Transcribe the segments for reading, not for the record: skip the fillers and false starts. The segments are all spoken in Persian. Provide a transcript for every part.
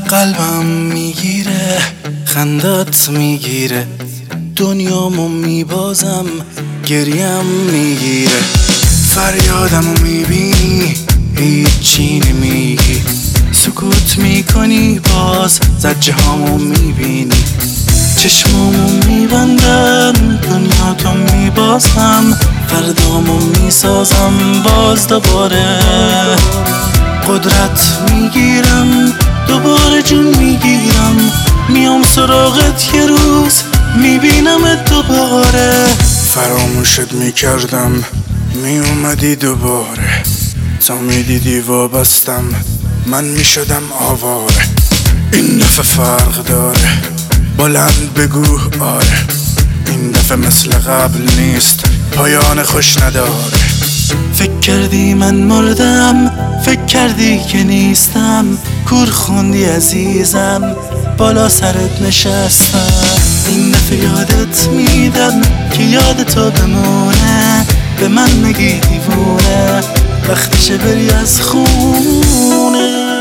قلبم میگیره، خندت میگیره، دنیامو میبازم، گریم میگیره. فریادمو میبینی، هیچی نمیگی، سکوت میکنی، باز زجه هامو میبینی. چشمامو میبندم، دنیاتو میبازم، فردامو میسازم باز دوباره. قدرت میگیرم، دوباره جون میگیرم، میام سراغت یه روز میبینمت دوباره. فراموشت میکردم، میومدی دوباره، تا میدیدی وابستم، من میشدم آواره. این دفعه فرق داره، بلند بگو آره، این دفعه مثل قبل نیست، پایان خوش نداره. فکر کردی من مردم، فکر کردی که نیستم، کور خوندی عزیزم، بالا سرت نشستم. این دفعه یادت میدم که یاد تو بمونه، به من نگی دیوونه، وقتشه بری از خونه.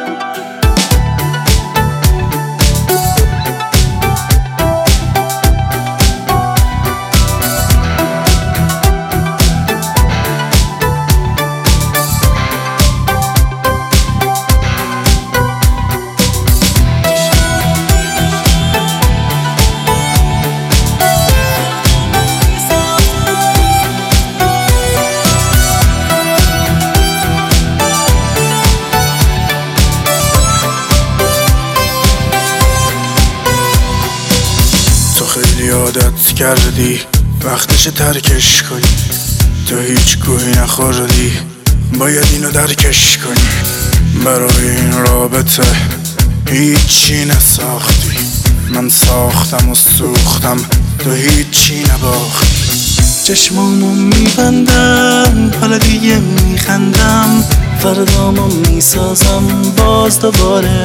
خیلی عادت کردی، وقتش ترکش کنی، تو هیچ گوهی نخوردی، باید اینو درکش کنی. برای این رابطه هیچی نساختی، من ساختم و سوختم، تو هیچی نباختی. چشمامو میبندم، حالا دیگه میخندم، فردامو میسازم باز دوباره.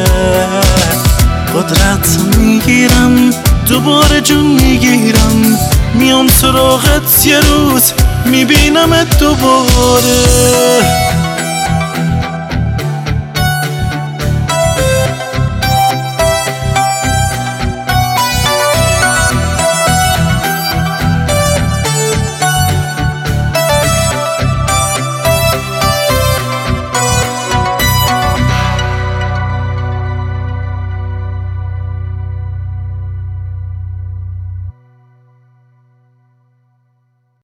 قدرت میگیرم، دوباره جون میگیرم، میام سراغت یه روز میبینمت دوباره.